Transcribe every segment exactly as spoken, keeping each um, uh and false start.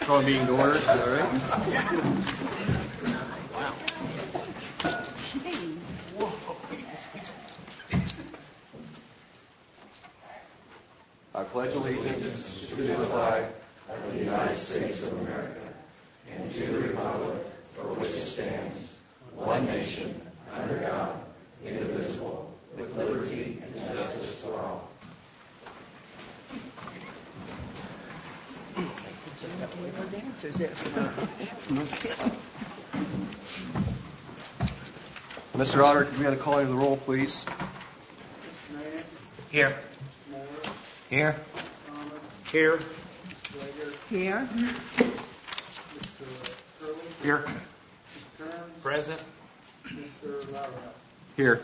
Call a meeting to order. Is that all right? I pledge allegiance to the flag of the United States of America and to the republic for which it stands, one nation, under God, indivisible, with liberty and justice for all. Mister Otter, could we have the calling of the roll, please? Here. Here. Here. Here. Here. Present. Here.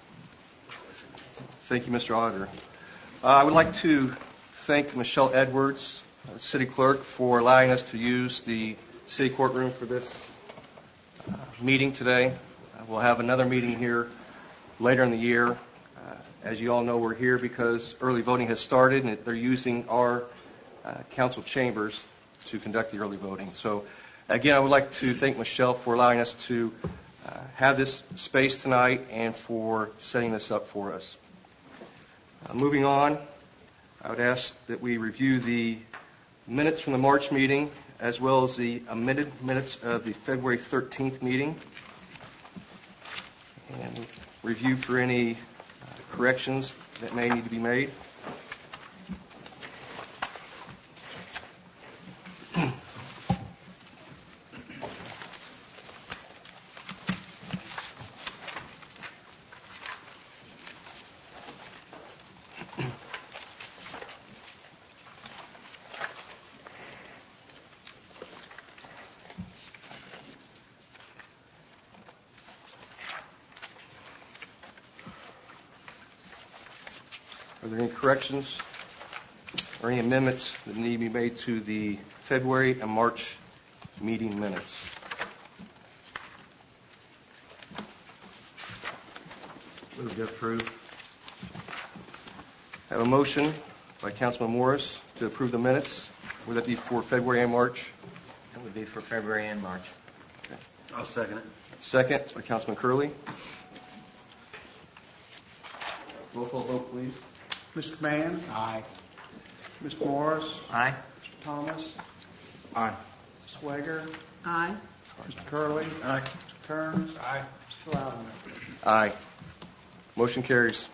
Thank you, Mister Auditor. Uh, I would like to thank Michelle Edwards, uh, City Clerk, for allowing us to use the City Courtroom for this uh, meeting today. Uh, we'll have another meeting here later in the year. Uh, as you all know, we're here because early voting has started, and they're using our uh, council chambers to conduct the early voting. So, again, I would like to thank Michelle for allowing us to uh, have this space tonight and for setting this up for us. Uh, moving on, I would ask that we review the minutes from the March meeting as well as the amended minutes of the February thirteenth meeting, and review for any uh, corrections that may need to be made. Are there any corrections or any amendments that need to be made to the February and March meeting minutes? Move to approve. I have a motion by Councilman Morris to approve the minutes. Would that be for February and March? That would be for February and March. Okay. I'll second it. Second by Councilman Curley. Roll call vote, please. Mister Mann? Aye. Mister Morris? Aye. Mister Thomas? Aye. Miz Swager? Aye. Mister Curley? Aye. Mister Kearns? Aye. Mister Loudon? Aye. Motion carries.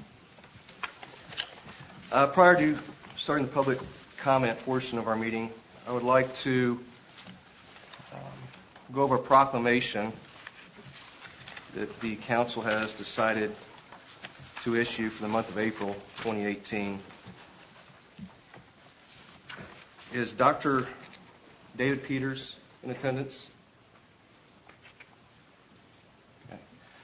Uh, prior to starting the public comment portion of our meeting, I would like to um, go over a proclamation that the council has decided to issue for the month of April twenty eighteen. Is Doctor David Peters in attendance? Okay.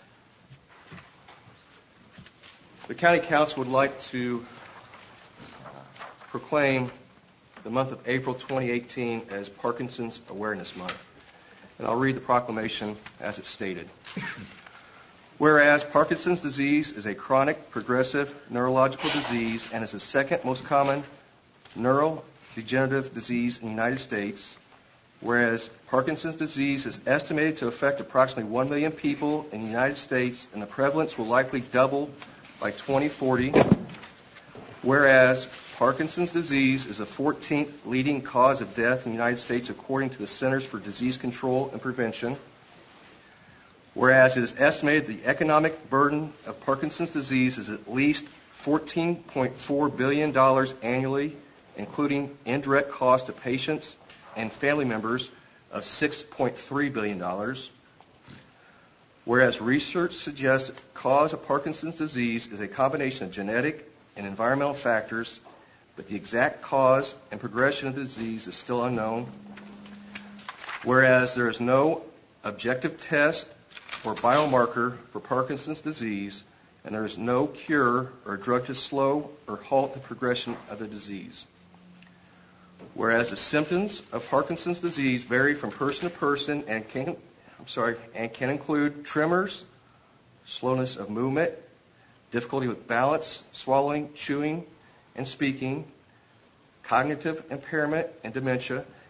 The County Council would like to uh, proclaim the month of April twenty eighteen as Parkinson's Awareness Month. And I'll read the proclamation as it's stated. Whereas Parkinson's disease is a chronic, progressive neurological disease and is the second most common neurodegenerative disease in the United States, whereas Parkinson's disease is estimated to affect approximately one million people in the United States and the prevalence will likely double by twenty forty, whereas Parkinson's disease is the fourteenth leading cause of death in the United States according to the Centers for Disease Control and Prevention, whereas it is estimated the economic burden of Parkinson's disease is at least fourteen point four billion dollars annually, including indirect cost to patients and family members of six point three billion dollars, whereas research suggests the cause of Parkinson's disease is a combination of genetic and environmental factors, but the exact cause and progression of the disease is still unknown, whereas there is no objective test or biomarker for Parkinson's disease, and there is no cure or drug to slow or halt the progression of the disease. Whereas the symptoms of Parkinson's disease vary from person to person and can, I'm sorry, and can include tremors, slowness of movement, difficulty with balance, swallowing, chewing, and speaking, cognitive impairment and dementia,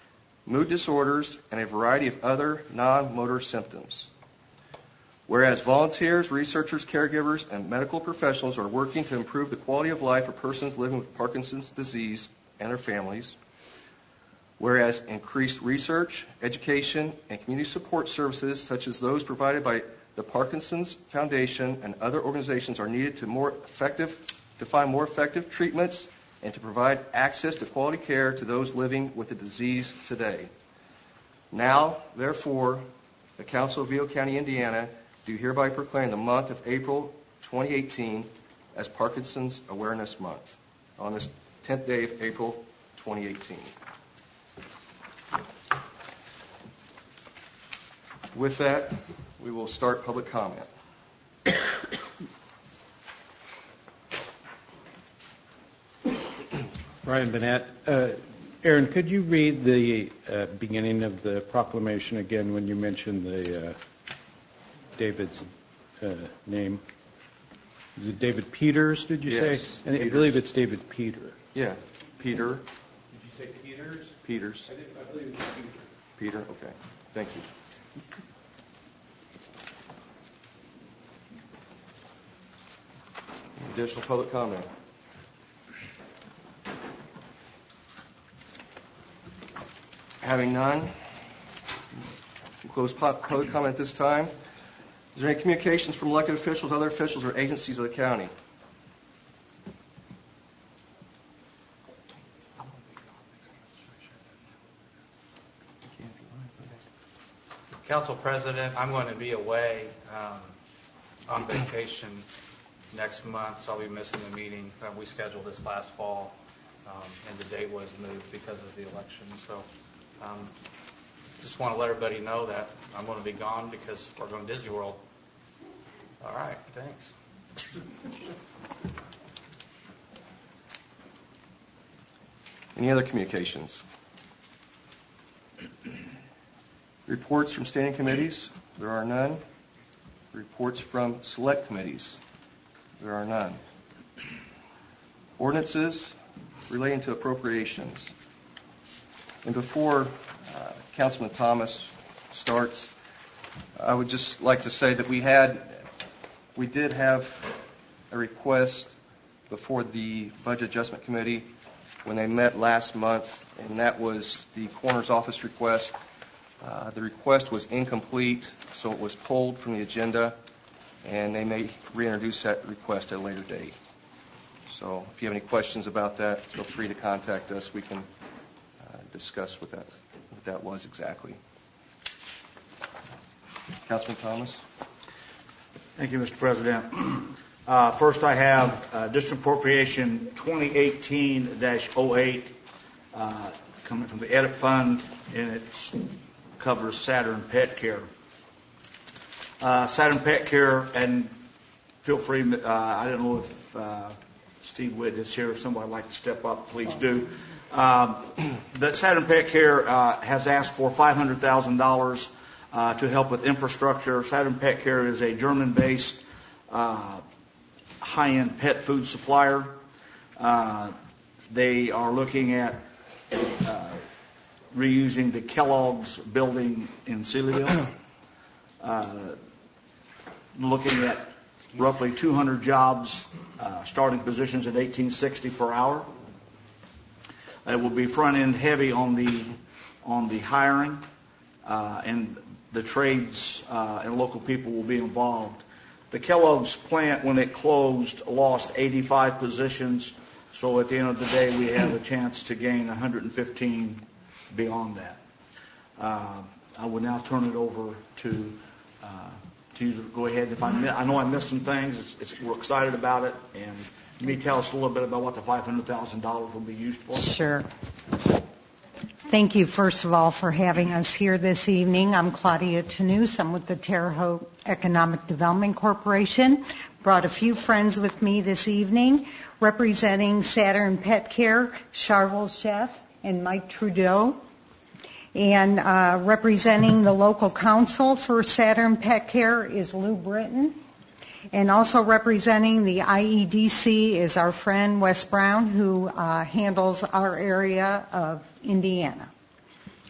mood disorders, and a variety of other non-motor symptoms. Whereas volunteers, researchers, caregivers, and medical professionals are working to improve the quality of life of persons living with Parkinson's disease and their families. Whereas increased research, education, and community support services such as those provided by the Parkinson's Foundation and other organizations are needed to more effective to find more effective treatments and to provide access to quality care to those living with the disease today. Now, therefore, the Council of Vigo County, Indiana, do hereby proclaim the month of April twenty eighteen as Parkinson's Awareness Month on this tenth day of April twenty eighteen. With that, we will start public comment. Ryan Burnett. Uh, Aaron, could you read the uh, beginning of the proclamation again when you mentioned the uh, David's uh, name? Is it David Peters, did you Yes, say? And I Peters. believe it's David Peter. Yeah, Peter. Did you say Peters? Peters. I, think, I believe it's Peter. Peter, okay. Thank you. Additional public comment? Having none, we'll close public comment at this time. Is there any communications from elected officials, other officials, or agencies of the county? Council President, I'm going to be away um, on vacation next month, so I'll be missing the meeting. Uh, we scheduled this last fall, um, and the date was moved because of the election. So um, just want to let everybody know that I'm going to be gone because we're going to Disney World. All right, thanks. Any other communications? Reports from standing committees? There are none. Reports from select committees? There are none. Ordinances relating to appropriations. And before uh, Councilman Thomas starts, I would just like to say that we had, we did have a request before the Budget Adjustment Committee when they met last month, and that was the coroner's office request. Uh, the request was incomplete, so it was pulled from the agenda, and they may reintroduce that request at a later date. So if you have any questions about that, feel free to contact us. We can uh, discuss what that, what that was exactly. Councilman Thomas? Thank you, Mister President. Uh, first, I have uh, District Appropriation twenty eighteen dash oh eight uh, coming from the Edit Fund, and it covers Saturn Pet Care. Uh, Saturn Pet Care, and feel free, uh, I don't know if uh, Steve Witt is here. If somebody would like to step up, please do. Um, the Saturn Pet Care uh, has asked for five hundred thousand dollars uh, to help with infrastructure. Saturn Pet Care is a German-based uh, high-end pet food supplier. Uh, they are looking at uh, reusing the Kellogg's building in Sealyville, uh, looking at roughly two hundred jobs, uh, starting positions at eighteen sixty per hour. It will be front-end heavy on the on the hiring, uh, and the trades uh, and local people will be involved. The Kellogg's plant, when it closed, lost eighty-five positions, so at the end of the day, we have a chance to gain one hundred fifteen beyond that. Uh, I will now turn it over to uh, to you to go ahead. If I, I know I missed some things, it's, it's, we're excited about it, and let me tell us a little bit about what the five hundred thousand dollars will be used for. Sure. Thank you, first of all, for having us here this evening. I'm Claudia Tanous. I'm with the Terre Haute Economic Development Corporation. Brought a few friends with me this evening, representing Saturn Pet Care, Charvel Chef, and Mike Trudeau. And uh, representing the local council for Saturn Pet Care is Lou Britton. And also representing the I E D C is our friend Wes Brown, who uh, handles our area of Indiana.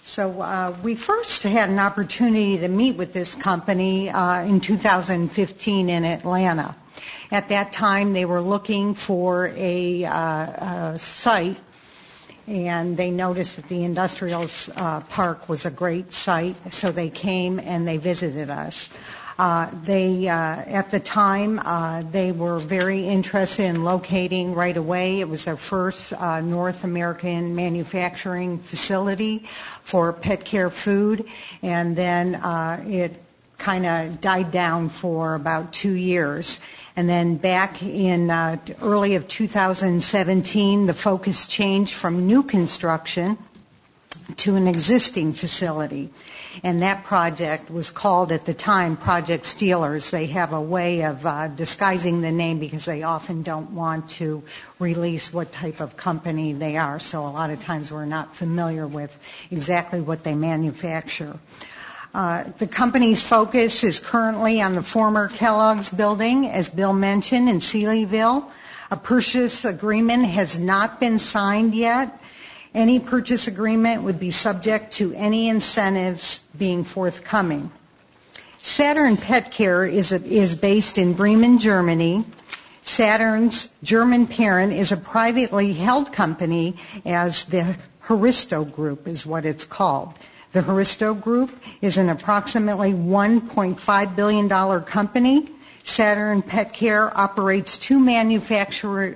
So uh, we first had an opportunity to meet with this company uh, in two thousand fifteen in Atlanta. At that time, they were looking for a, uh, a site, and they noticed that the industrial uh, park was a great site, so they came and they visited us. Uh, they, uh, at the time, uh, they were very interested in locating right away. It was their first uh, North American manufacturing facility for pet care food, and then uh, it kind of died down for about two years. And then back in uh, early of two thousand seventeen, the focus changed from new construction to an existing facility. And that project was called at the time Project Steelers. They have a way of uh, disguising the name because they often don't want to release what type of company they are. So a lot of times we're not familiar with exactly what they manufacture. Uh, the company's focus is currently on the former Kellogg's building, as Bill mentioned, in Sealyville. A purchase agreement has not been signed yet. Any purchase agreement would be subject to any incentives being forthcoming. Saturn Pet Care is, a, is based in Bremen, Germany. Saturn's German parent is a privately held company, as the Haristo Group is what it's called. The Haristo Group is an approximately one point five billion dollars company. Saturn Pet Care operates two manufacturer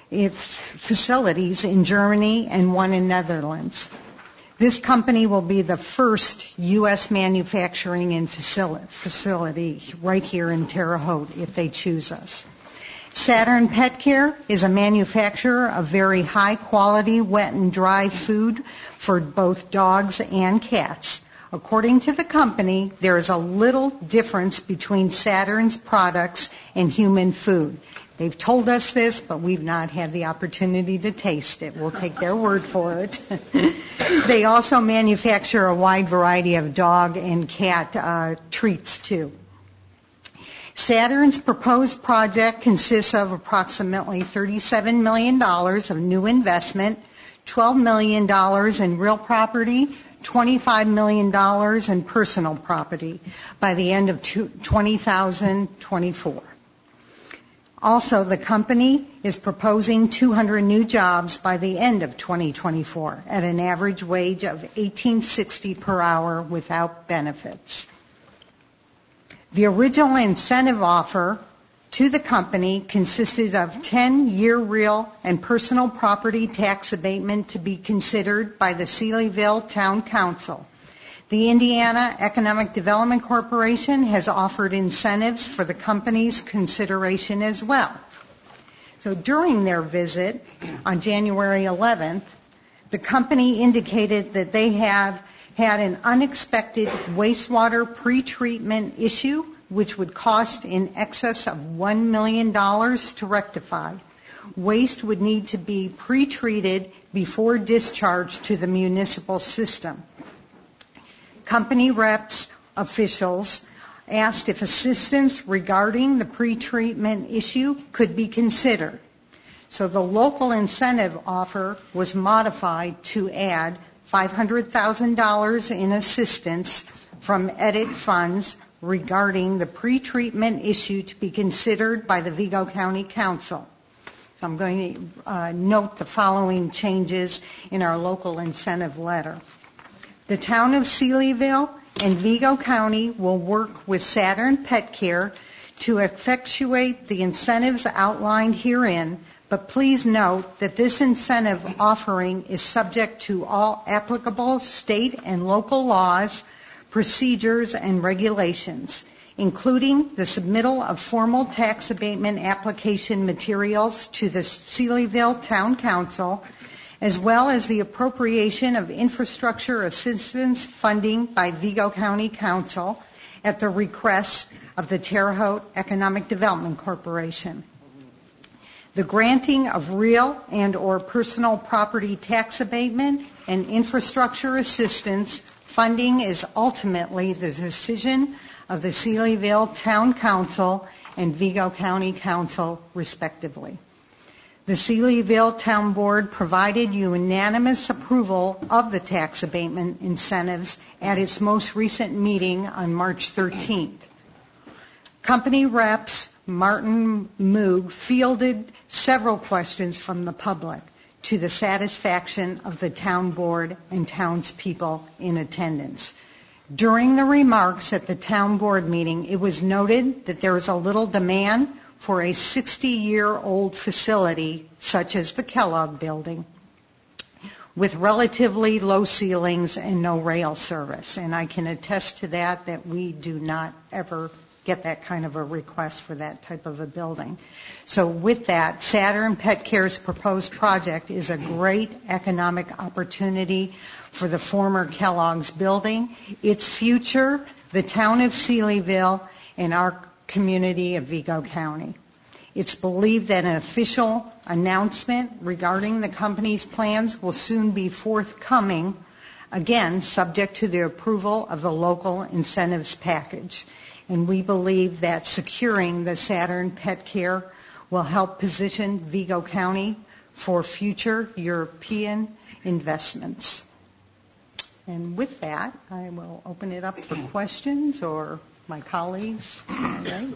facilities in Germany and one in Netherlands. This company will be the first U S manufacturing and facility right here in Terre Haute if they choose us. Saturn Pet Care is a manufacturer of very high quality wet and dry food for both dogs and cats. According to the company, there is a little difference between Saturn's products and human food. They've told us this, but we've not had the opportunity to taste it. We'll take their word for it. They also manufacture a wide variety of dog and cat uh, treats, too. Saturn's proposed project consists of approximately thirty-seven million dollars of new investment, twelve million dollars in real property, twenty-five million dollars in personal property by the end of two thousand twenty-four. Also, the company is proposing two hundred new jobs by the end of twenty twenty-four at an average wage of eighteen sixty per hour without benefits. The original incentive offer to the company consisted of ten-year real and personal property tax abatement to be considered by the Sealyville Town Council. The Indiana Economic Development Corporation has offered incentives for the company's consideration as well. So during their visit on January eleventh, the company indicated that they have had an unexpected wastewater pretreatment issue, which would cost in excess of one million dollars to rectify. Waste would need to be pretreated before discharge to the municipal system. Company reps officials asked if assistance regarding the pretreatment issue could be considered. So the local incentive offer was modified to add five hundred thousand dollars in assistance from edit funds regarding the pretreatment issue to be considered by the Vigo County Council. So I'm going to uh, note the following changes in our local incentive letter. The town of Sealyville and Vigo County will work with Saturn Pet Care to effectuate the incentives outlined herein, but please note that this incentive offering is subject to all applicable state and local laws, procedures, and regulations, including the submittal of formal tax abatement application materials to the Sealyville Town Council, as well as the appropriation of infrastructure assistance funding by Vigo County Council at the request of the Terre Haute Economic Development Corporation. The granting of real and or personal property tax abatement and infrastructure assistance funding is ultimately the decision of the Sealyville Town Council and Vigo County Council, respectively. The Sealyville Town Board provided unanimous approval of the tax abatement incentives at its most recent meeting on March thirteenth. Company reps Martin Moog fielded several questions from the public to the satisfaction of the town board and townspeople in attendance. During the remarks at the town board meeting, it was noted that there is a little demand for a sixty-year-old facility such as the Kellogg Building with relatively low ceilings and no rail service. And I can attest to that, that we do not ever get that kind of a request for that type of a building. So with that, Saturn Pet Care's proposed project is a great economic opportunity for the former Kellogg's building, its future, the town of Sealyville, and our community of Vigo County. It's believed that an official announcement regarding the company's plans will soon be forthcoming, again, subject to the approval of the local incentives package. And we believe that securing the Saturn Pet Care will help position Vigo County for future European investments. And with that, I will open it up for questions or my colleagues. All right.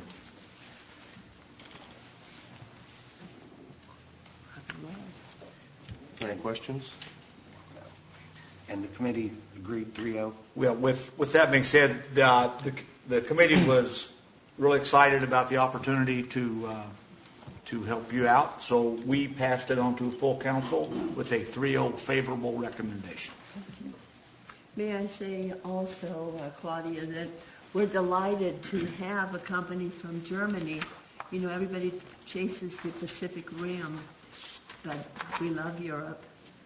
Any questions? And the committee agreed three oh? Well, with, with that being said, uh, the, the committee was really excited about the opportunity to uh, to help you out, so we passed it on to full council with a three oh favorable recommendation. May I say also, uh, Claudia, that we're delighted to have a company from Germany. You know, everybody chases the Pacific Rim, but we love Europe.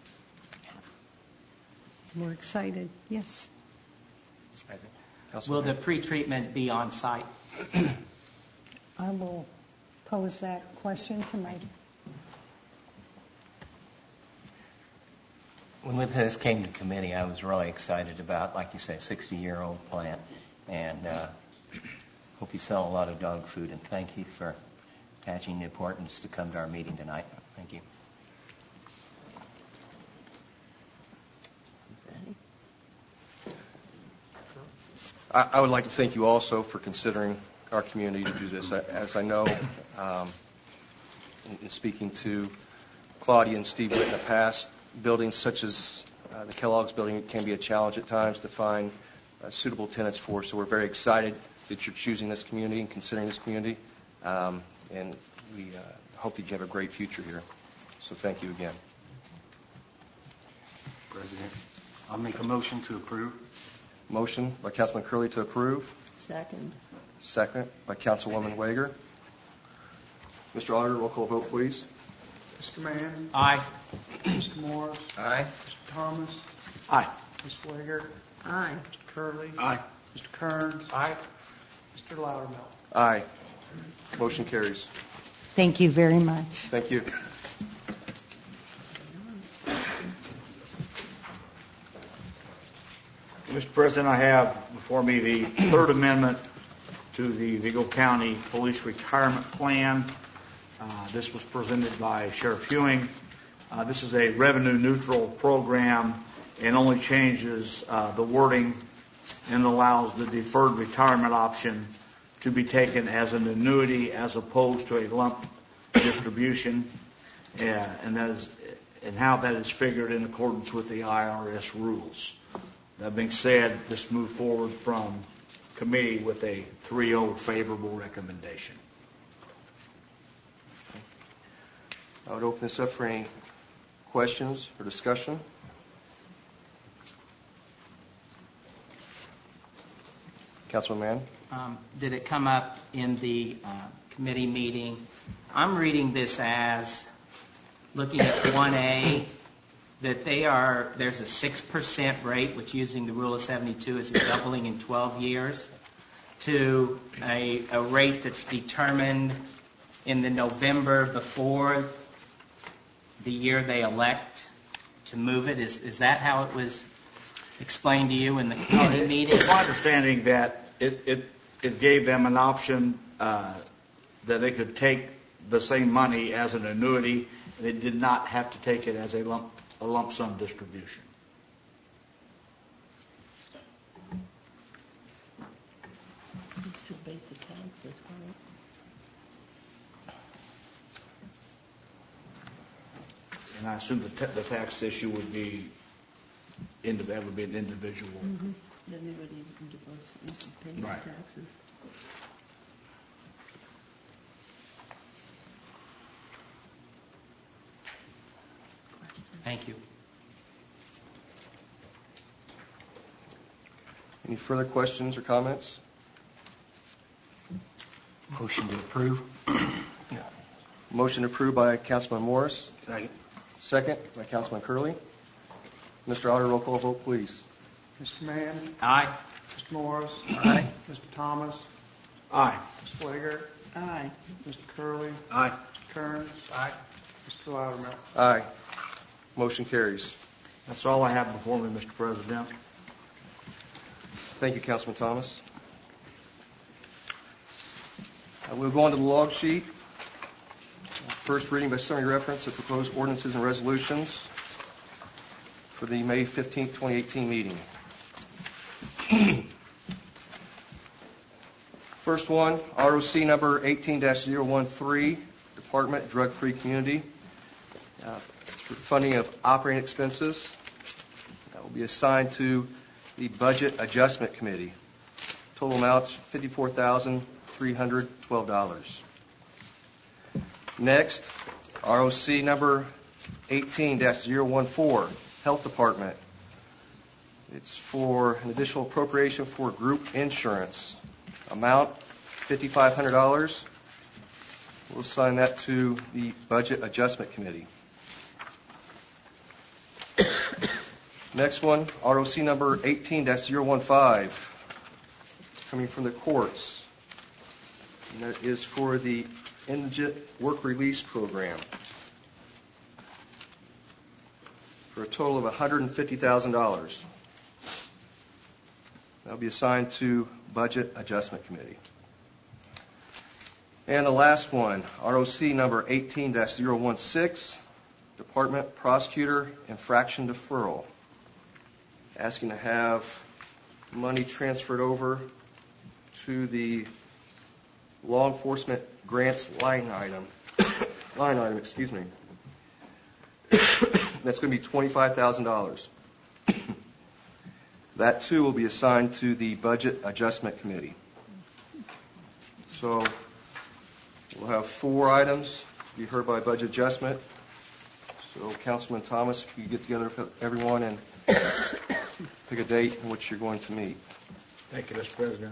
We're excited. Yes. Will the pretreatment be on site? I will pose that question to my... When this came to committee, I was really excited about, like you say, a sixty-year-old plant, and uh, hope you sell a lot of dog food, and thank you for attaching the importance to come to our meeting tonight. Thank you. I, I would like to thank you also for considering our community to do this. As I know, um, in, in speaking to Claudia and Steve in the past, buildings such as uh, the Kellogg's building can be a challenge at times to find uh, suitable tenants for. So we're very excited that you're choosing this community and considering this community. Um, and we uh, hope that you have a great future here. So thank you again. President, I'll make a motion to approve. Motion by Councilman Curley to approve. Second. Second by Councilwoman Wager. Mister Auditor, roll call vote, please. Mister Mann? Aye. Mister Morris? Aye. Mister Thomas? Aye. Miz Wager? Aye. Mister Curley? Aye. Mister Kearns? Aye. Mister Loudermilk? Aye. Motion carries. Thank you very much. Thank you. Mister President, I have before me the third amendment to the Vigo County Police Retirement Plan. Uh, this was presented by Sheriff Hewing. Uh, this is a revenue-neutral program and only changes uh, the wording and allows the deferred retirement option to be taken as an annuity as opposed to a lump distribution, uh, and that is and how that is figured in accordance with the I R S rules. That being said, this moved forward from committee with a three oh favorable recommendation. I would open this up for any questions or discussion. Councilman Mann? Um, did it come up in the uh, committee meeting? I'm reading this as, looking at one A, that they are, there's a six percent rate, which using the rule of seventy-two is doubling in twelve years, to a, a rate that's determined in the November before the year they elect to move it. Is, is that how it was explained to you in the committee meeting? It's my understanding that it, it, it gave them an option uh, that they could take the same money as an annuity They did not have to take it as a lump, a lump sum distribution. It's to abate the taxes, right? And I assume the, ta- the tax issue would be, indi- that would be an individual. Mm-hmm. Then they would even divorce and pay the Right. taxes. Thank you. Any further questions or comments? Motion to approve. Motion approved by Councilman Morris. Second. Second by Councilman Curley. Mister Otter, roll call vote, please. Mister Mann, Aye. Mister Morris, Aye. Mister Thomas, Aye. Miz Flager, Aye. Mister Curley, Aye. Mister Kearns, Aye. Mister Loudermilk. Aye. Motion carries. That's all I have before me, Mister President. Thank you, Councilman Thomas. Uh, We'll go on to the log sheet. First reading by summary reference of proposed ordinances and resolutions for the May fifteenth, twenty eighteen meeting. First one, R O C number eighteen dash zero one three, Department Drug Free Community. Uh, it's for funding of operating expenses. That will be assigned to the Budget Adjustment Committee. Total amounts fifty-four thousand three hundred twelve dollars. Next, R O C number eighteen dash zero one four, Health Department. It's for an additional appropriation for group insurance. Amount fifty-five hundred dollars. We'll assign that to the Budget Adjustment Committee. Next one, R O C number eighteen dash zero one five, coming from the courts. And that is for the Indigent Work Release Program for a total of one hundred fifty thousand dollars. That will be assigned to Budget Adjustment Committee. And the last one, R O C number eighteen dash zero one six, Department Prosecutor Infraction Deferral. Asking to have money transferred over to the law enforcement grants line item, line item, excuse me. That's going to be twenty-five thousand dollars. That too will be assigned to the Budget Adjustment Committee. So we'll have four items to be heard by Budget Adjustment. So Councilman Thomas, if you get together with everyone and pick a date in which you're going to meet. Thank you, Mister President.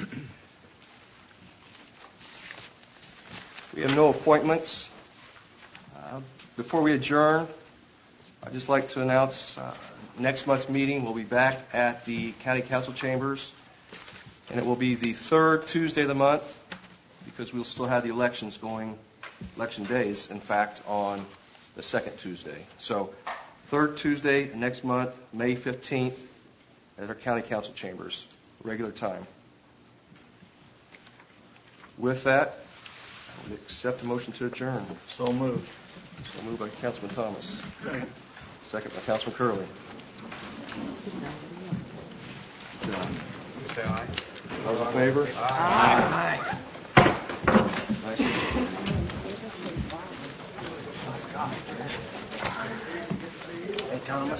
We have no appointments. Uh, Before we adjourn, I'd just like to announce uh, next month's meeting will be back at the County Council Chambers, and it will be the third Tuesday of the month because we'll still have the elections going, election days, in fact, on the second Tuesday. So third Tuesday next month, May fifteenth, at our County Council Chambers, regular time. With that, I would accept a motion to adjourn. So moved. So moved by Councilman Thomas. Second by Councilman Curley. You say aye. Those in favor? Aye. Nice. Hey, Thomas.